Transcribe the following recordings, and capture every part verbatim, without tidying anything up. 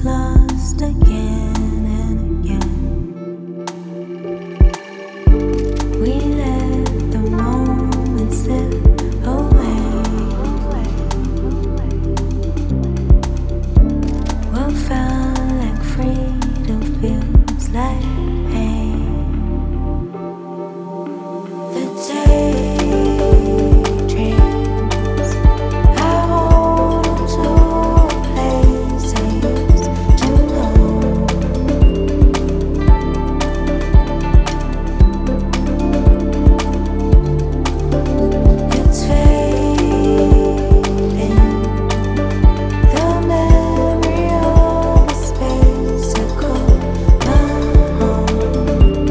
lost again and again. We let the moment slip away. What felt like freedom feels like pain. The daydreams I hold onto a place I used to know. It's fading, the memory of a space I call my home.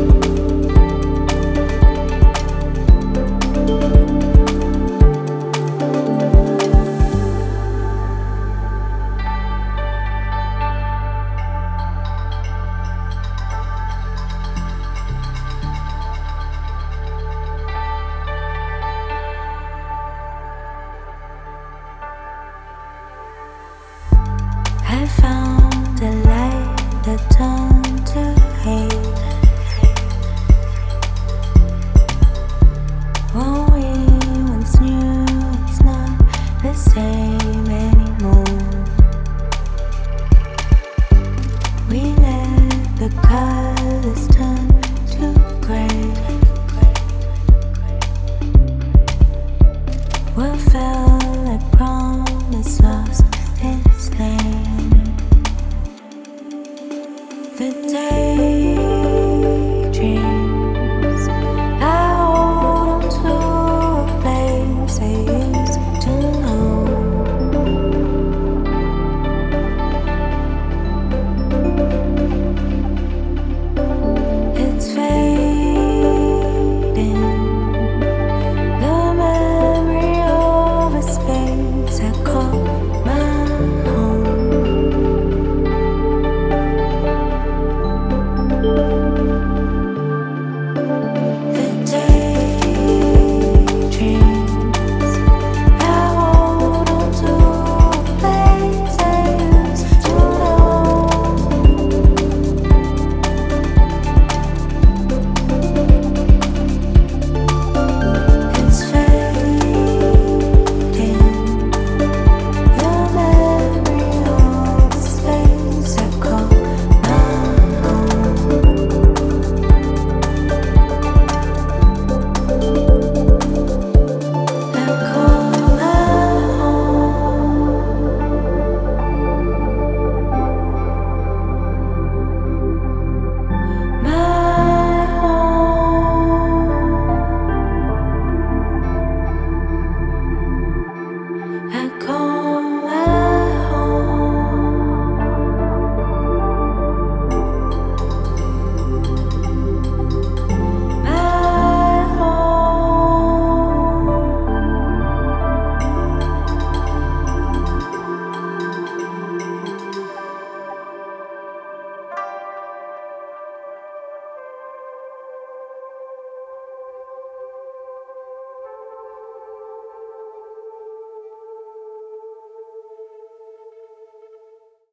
I found a light that turned to hate. What we once knew, it's not the same anymore. We let the colors turn to gray. What felt like promise lost its name. The day